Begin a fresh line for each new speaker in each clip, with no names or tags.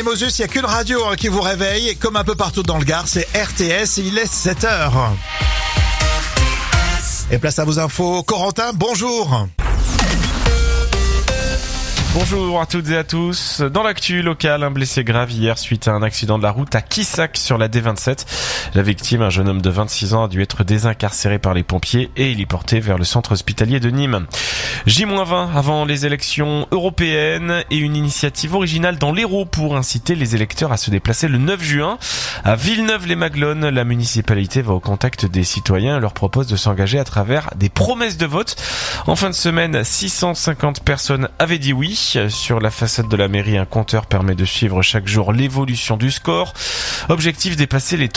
Mosus, il n'y a qu'une radio qui vous réveille, comme un peu partout dans le Gard, c'est RTS et il est 7h. Et place à vos infos. Corentin, bonjour.
Bonjour à toutes et à tous. Dans l'actu locale, un blessé grave hier suite à un accident de la route à Quissac sur la D27. La victime, un jeune homme de 26 ans, a dû être désincarcéré par les pompiers et héliporté vers le centre hospitalier de Nîmes. J-20 avant les élections européennes et une initiative originale dans l'Hérault pour inciter les électeurs à se déplacer le 9 juin. À Villeneuve-les-Maglones, la municipalité va au contact des citoyens et leur propose de s'engager à travers des promesses de vote. En fin de semaine, 650 personnes avaient dit oui. Sur la façade de la mairie, un compteur permet de suivre chaque jour l'évolution du score. Objectif, dépasser les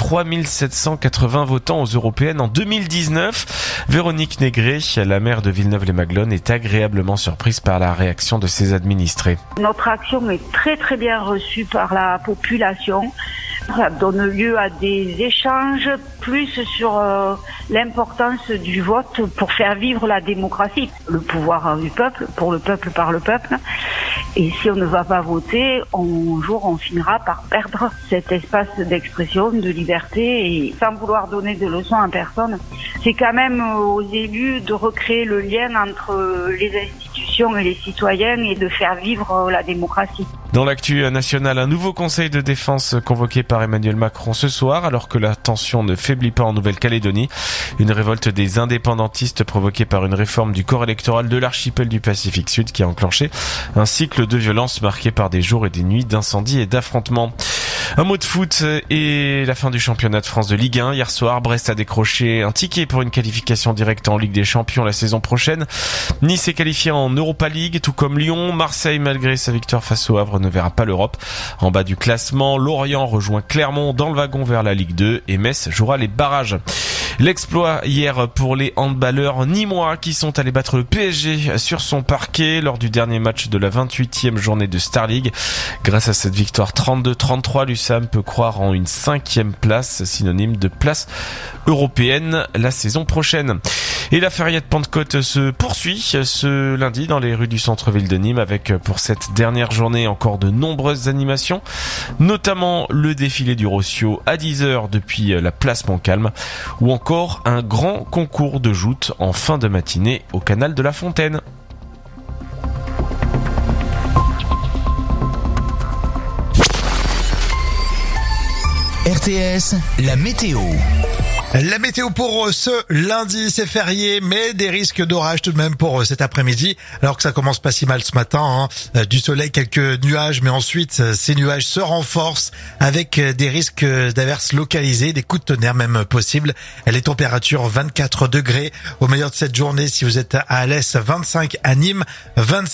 3780 votants aux européennes en 2019. Véronique Négré, la maire de Villeneuve-les-Maglones, est agréablement surprise par la réaction de ses administrés.
Notre action est très très bien reçue par la population. Ça donne lieu à des échanges plus sur l'importance du vote pour faire vivre la démocratie. Le pouvoir du peuple, pour le peuple, par le peuple. Et si on ne va pas voter, un jour on finira par perdre cet espace d'expression, de liberté, et sans vouloir donner de leçons à personne. C'est quand même aux élus de recréer le lien entre les institutions et les citoyens et de faire vivre la démocratie.
Dans l'actu nationale, un nouveau conseil de défense convoqué par Emmanuel Macron ce soir, alors que la tension ne faiblit pas en Nouvelle-Calédonie. Une révolte des indépendantistes provoquée par une réforme du corps électoral de l'archipel du Pacifique Sud qui a enclenché un cycle de violence marqué par des jours et des nuits d'incendies et d'affrontements. Un mot de foot et la fin du championnat de France de Ligue 1. Hier soir, Brest a décroché un ticket pour une qualification directe en Ligue des Champions la saison prochaine. Nice est qualifié en Europa League, tout comme Lyon. Marseille, malgré sa victoire face au Havre, ne verra pas l'Europe. En bas du classement, Lorient rejoint Clermont dans le wagon vers la Ligue 2 et Metz jouera les barrages. L'exploit hier pour les handballeurs nîmois qui sont allés battre le PSG sur son parquet lors du dernier match de la 28e journée de Star League. Grâce à cette victoire 32-33, l'USAM peut croire en une 5e place, synonyme de place européenne la saison prochaine. Et la feria de Pentecôte se poursuit ce lundi dans les rues du centre-ville de Nîmes avec pour cette dernière journée encore de nombreuses animations, notamment le défilé du Rossio à 10h depuis la place Montcalm ou encore un grand concours de joutes en fin de matinée au canal de la Fontaine.
RTS, la météo.
La météo pour ce lundi, c'est férié, mais des risques d'orage tout de même pour cet après-midi, alors que ça commence pas si mal ce matin, du soleil, quelques nuages, mais ensuite ces nuages se renforcent avec des risques d'averses localisées, des coups de tonnerre même possibles. Les températures 24 degrés au meilleur de cette journée si vous êtes à Alès, 25 à Nîmes, 26